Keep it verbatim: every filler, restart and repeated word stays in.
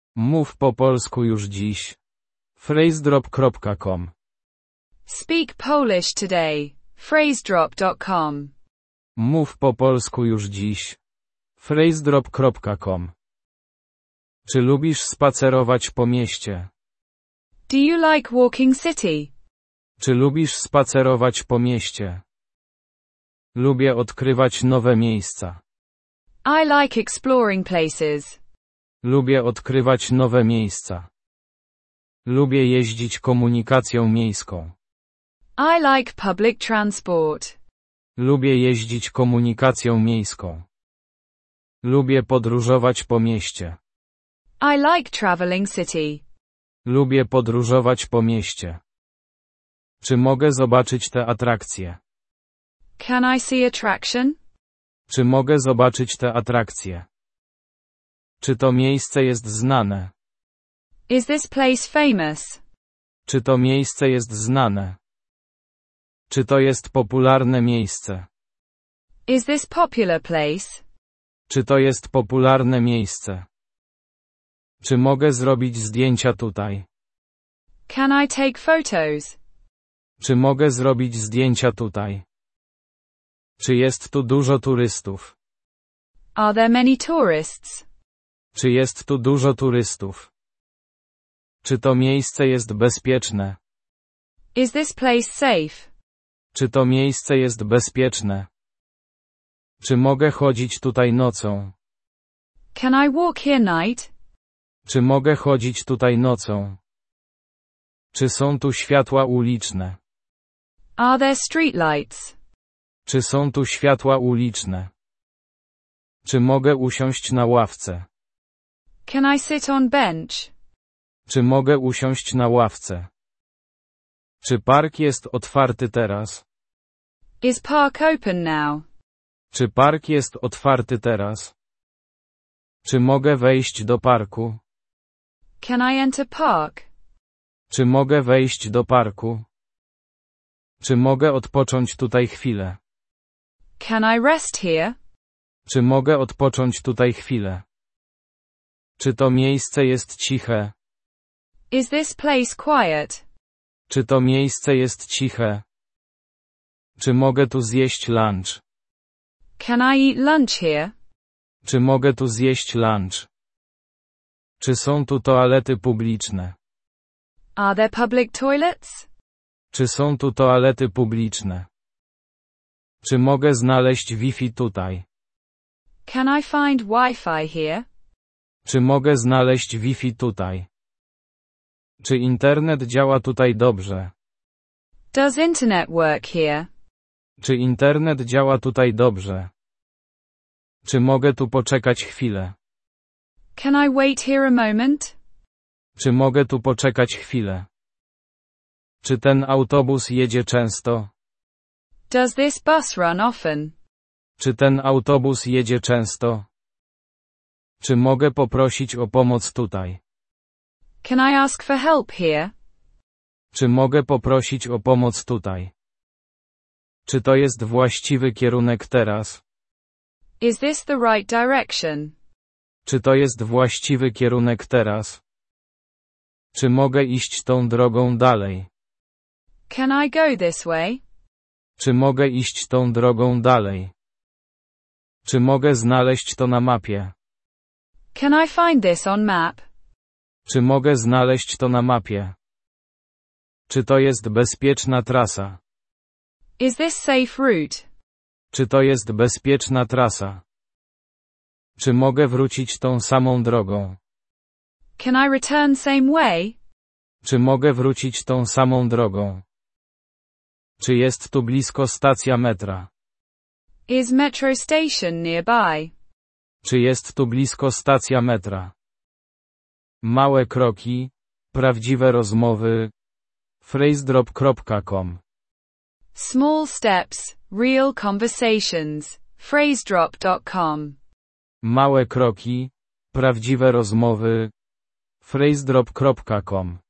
Mów po polsku już dziś. Phrasedrop kropka com. Speak Polish today. Phrasedrop dot com. Mów po polsku już dziś. Phrasedrop kropka com. Czy lubisz spacerować po mieście? Do you like walking city? Czy lubisz spacerować po mieście? Lubię odkrywać nowe miejsca. I like exploring places. Lubię odkrywać nowe miejsca. Lubię jeździć komunikacją miejską. I like public transport. Lubię jeździć komunikacją miejską. Lubię podróżować po mieście. I like traveling city. Lubię podróżować po mieście. Czy mogę zobaczyć te atrakcje? Can I see attraction? Czy mogę zobaczyć te atrakcje? Czy to miejsce jest znane? Is this place famous? Czy to miejsce jest znane? Czy to jest popularne miejsce? Is this popular place? Czy to jest popularne miejsce? Czy mogę zrobić zdjęcia tutaj? Can I take photos? Czy mogę zrobić zdjęcia tutaj? Czy jest tu dużo turystów? Are there many tourists? Czy jest tu dużo turystów? Czy to miejsce jest bezpieczne? Is this place safe? Czy to miejsce jest bezpieczne? Czy mogę chodzić tutaj nocą? Can I walk here night? Czy mogę chodzić tutaj nocą? Czy są tu światła uliczne? Are there street lights? Czy są tu światła uliczne? Czy mogę usiąść na ławce? Can I sit on bench? Czy mogę usiąść na ławce? Czy park jest otwarty teraz? Is park open now? Czy park jest otwarty teraz? Czy mogę wejść do parku? Can I enter park? Czy mogę wejść do parku? Czy mogę odpocząć tutaj chwilę? Can I rest here? Czy mogę odpocząć tutaj chwilę? Czy to miejsce jest ciche? Is this place quiet? Czy to miejsce jest ciche? Czy mogę tu zjeść lunch? Can I eat lunch here? Czy mogę tu zjeść lunch? Czy są tu toalety publiczne? Are there public toilets? Czy są tu toalety publiczne? Czy mogę znaleźć Wi-Fi tutaj? Can I find Wi-Fi here? Czy mogę znaleźć Wi-Fi tutaj? Czy internet działa tutaj dobrze? Does internet work here? Czy internet działa tutaj dobrze? Czy mogę tu poczekać chwilę? Can I wait here a moment? Czy mogę tu poczekać chwilę? Czy ten autobus jedzie często? Does this bus run often? Czy ten autobus jedzie często? Czy mogę poprosić o pomoc tutaj? Can I ask for help here? Czy mogę poprosić o pomoc tutaj? Czy to jest właściwy kierunek teraz? Is this the right direction? Czy to jest właściwy kierunek teraz? Czy mogę iść tą drogą dalej? Can I go this way? Czy mogę iść tą drogą dalej? Czy mogę znaleźć to na mapie? Can I find this on map? Czy mogę znaleźć to na mapie? Czy to jest bezpieczna trasa? Is this safe route? Czy to jest bezpieczna trasa? Czy mogę wrócić tą samą drogą? Can I return same way? Czy mogę wrócić tą samą drogą? Czy jest tu blisko stacja metra? Is metro station nearby? Czy jest tu blisko stacja metra? Małe kroki, prawdziwe rozmowy. Phrasedrop kropka com. Small steps, real conversations. Phrasedrop dot com. Małe kroki, prawdziwe rozmowy. Phrasedrop kropka com.